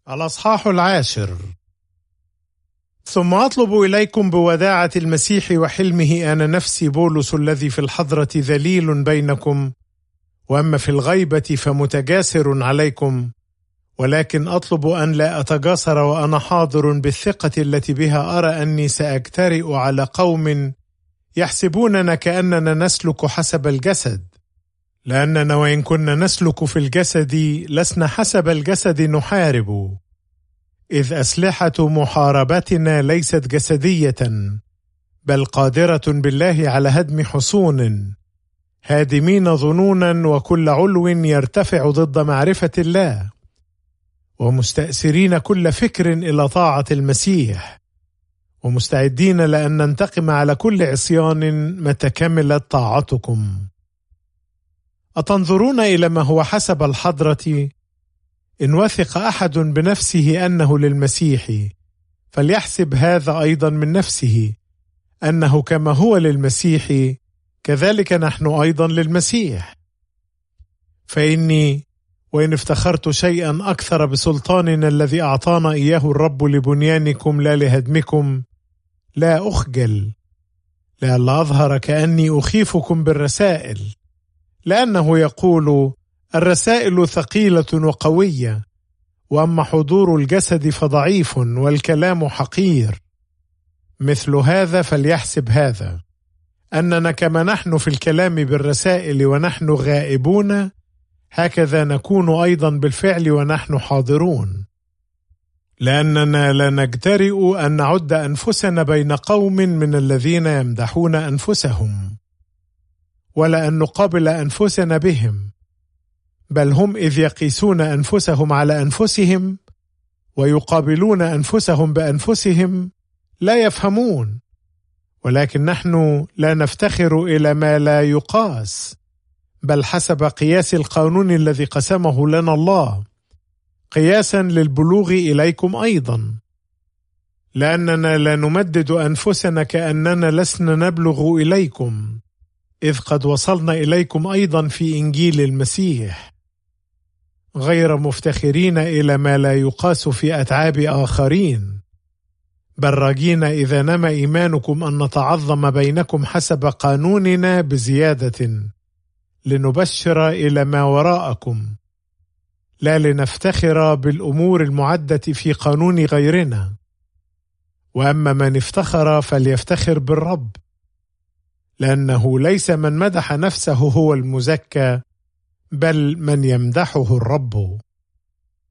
الأصحاح 10. ثم أطلب إليكم بوداعة المسيح وحلمه أنا نفسي بولس الذي في الحضرة ذليل بينكم، وأما في الغيبة فمتجاسر عليكم، ولكن أطلب أن لا أتجاسر وأنا حاضر بالثقة التي بها أرى أني سأجترئ على قوم يحسبوننا كأننا نسلك حسب الجسد، لأننا وإن كنا نسلك في الجسد لسنا حسب الجسد نحارب، إذ أسلحة محاربتنا ليست جسدية بل قادرة بالله على هدم حصون، هادمين ظنونا وكل علو يرتفع ضد معرفة الله، ومستأسرين كل فكر إلى طاعة المسيح، ومستعدين لأن ننتقم على كل عصيان متى كملت طاعتكم. أتنظرون إلى ما هو حسب الحضرة؟ إن وثق أحد بنفسه أنه للمسيح فليحسب هذا أيضا من نفسه، أنه كما هو للمسيح كذلك نحن أيضا للمسيح. فإني وإن افتخرت شيئا أكثر بسلطاننا الذي أعطانا إياه الرب لبنيانكم لا لهدمكم لا أخجل، لئلا أظهر كأني أخيفكم بالرسائل، لأنه يقول: الرسائل ثقيلة وقوية، وأما حضور الجسد فضعيف والكلام حقير. مثل هذا فليحسب هذا، أننا كما نحن في الكلام بالرسائل ونحن غائبون، هكذا نكون أيضا بالفعل ونحن حاضرون، لأننا لا نجترئ أن نعد أنفسنا بين قوم من الذين يمدحون أنفسهم، ولا أن نقابل أنفسنا بهم، بل هم إذ يقيسون أنفسهم على أنفسهم ويقابلون أنفسهم بأنفسهم لا يفهمون، ولكن نحن لا نفتخر إلى ما لا يقاس، بل حسب قياس القانون الذي قسمه لنا الله، قياسا للبلوغ إليكم أيضا، لأننا لا نمدد أنفسنا كأننا لسنا نبلغ إليكم، إذ قد وصلنا إليكم أيضا في إنجيل المسيح، غير مفتخرين إلى ما لا يقاس في أتعاب آخرين، بل راجين إذا نما إيمانكم أن نتعظم بينكم حسب قانوننا بزيادة، لنبشر إلى ما وراءكم، لا لنفتخر بالأمور المعدة في قانون غيرنا. وأما من افتخر فليفتخر بالرب، لأنه ليس من مدح نفسه هو المزكى، بل من يمدحه الرب.